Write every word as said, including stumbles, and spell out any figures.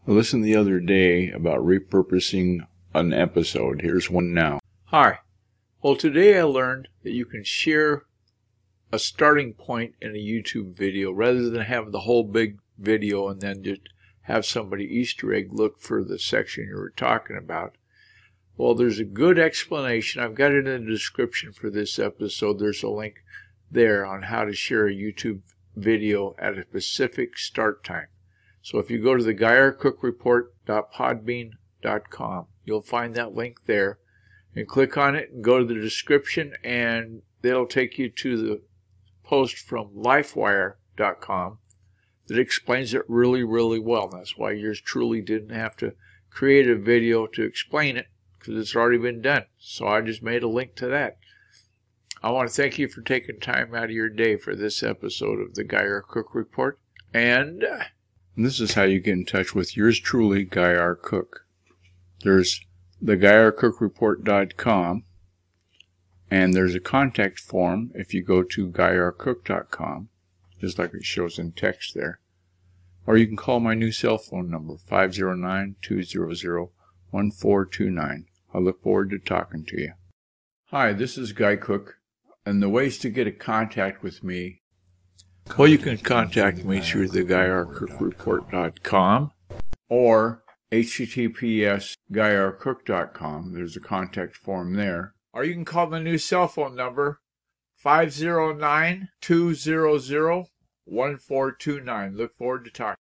I listened the other day about repurposing an episode. Here's one now. Hi. Well, today I learned that you can share a starting point in a YouTube video rather than have the whole big video and then just have somebody Easter egg look for the section you were talking about. Well, there's a good explanation. I've got it in the description for this episode. There's a link there on how to share a YouTube video at a specific start time. So if you go to the guy r cook report dot podbean dot com, you'll find that link there. And click on it and go to the description, and it'll take you to the post from lifewire dot com that explains it really, really well. That's why yours truly didn't have to create a video to explain it, because it's already been done. So I just made a link to that. I want to thank you for taking time out of your day for this episode of the Guy R. Cook Report. And, uh, and this is how you get in touch with yours truly, Guy R. Cook. There's the guy r cook report dot com, and there's a contact form if you go to guy r cook dot com, just like it shows in text there. Or you can call my new cell phone number, five zero nine, two zero zero, one four two nine. I look forward to talking to you. Hi, this is Guy Cook, and the ways to get in contact with me. Well, you can contact me through the guy r cook report dot com or h t t p s guy r cook dot com. There's a contact form there. Or you can call the new cell phone number, five zero nine, two zero zero, one four two nine. Look forward to talking.